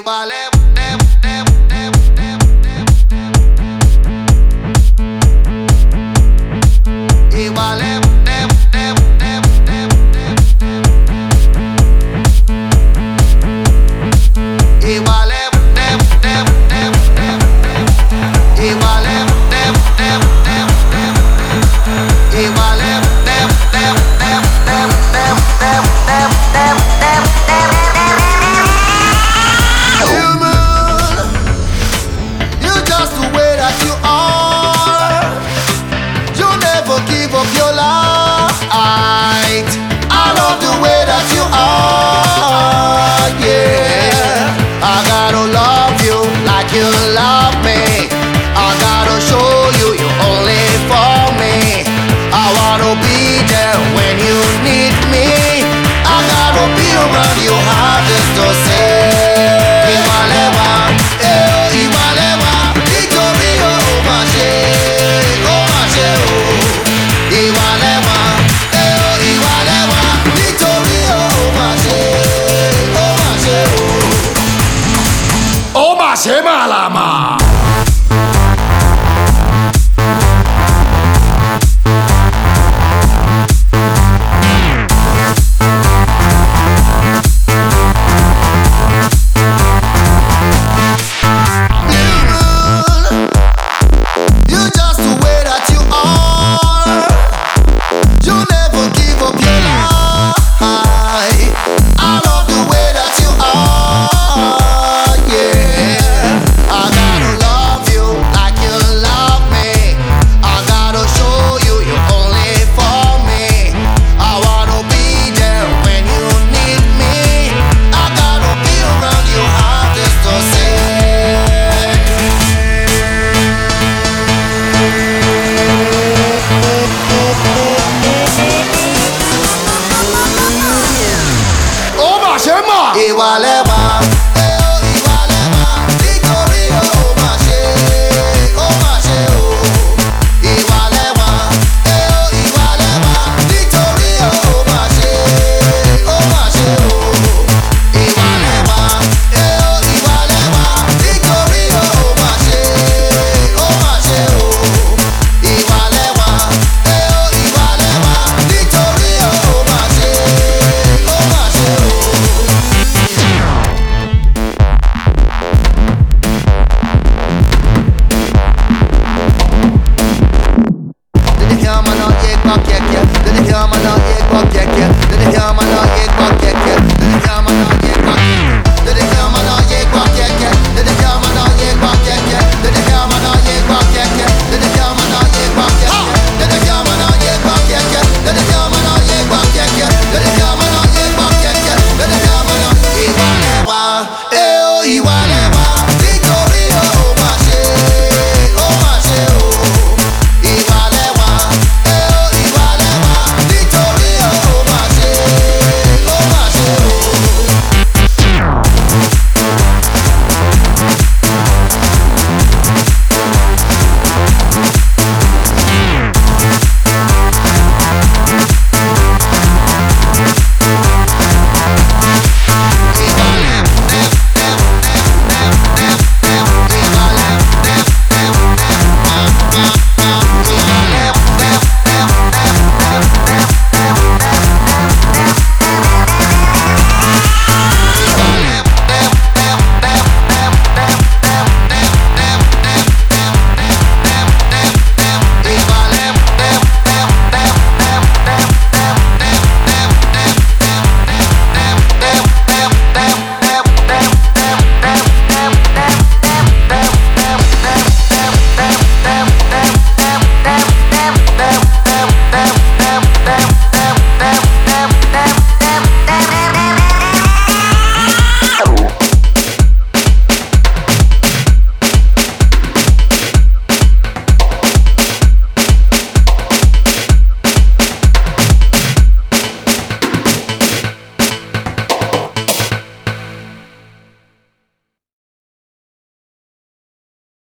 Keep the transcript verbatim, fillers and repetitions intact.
You love me, I gotta show you you're only for me. I wanna be there when you need me. I gotta be around you, hard to say. Iwalewa, eh, Iwalewa, nítorí o má ṣe, o má ṣe o. Iwalewa, eh, Iwalewa, nítorí o má ṣe, o má ṣe o. O má ṣe Malama.